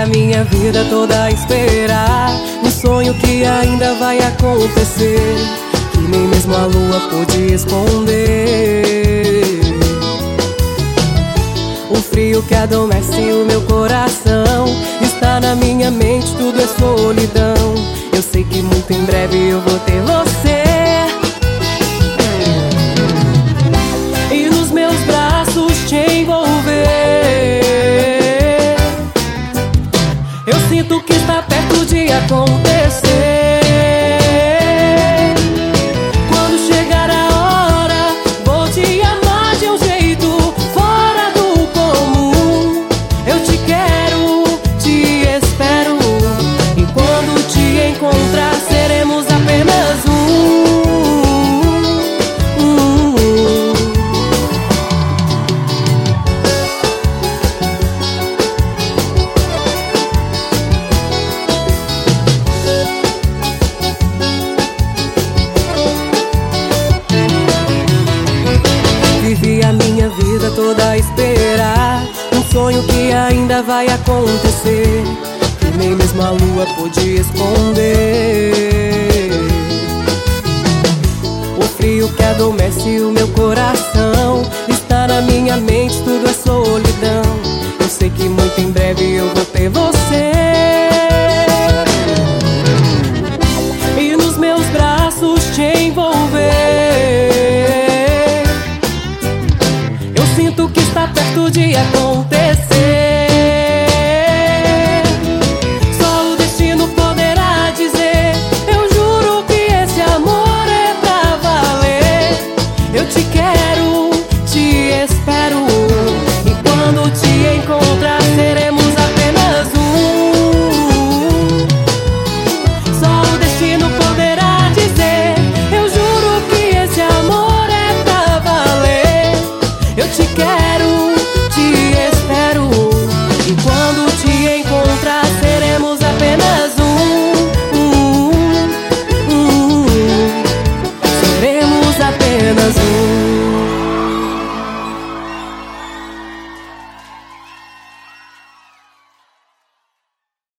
a minha vida toda a esperar um sonho que ainda vai acontecer, que nem mesmo a lua pôde esconder. O frio que adormece o meu coração está na minha mente, tudo é solidão. Eu sei que muito em breve eu vou ter você e nos meus braços te envolver. Eu sinto que está perto de acontecer. Quando chegar a hora, vou te amar de um jeito fora do comum. Eu te quero, te espero, e quando te encontrar seremos apenas um. Vivi a minha vida toda a esperar um sonho que ainda vai acontecer, que nem mesmo a lua pôde esconder. O frio que adormece o meu coração está na minha mente, tudo é solidão. Eu sei que muito em breve eu vou ter você e nos meus braços te envolver. Eu sinto que está perto de acontecer.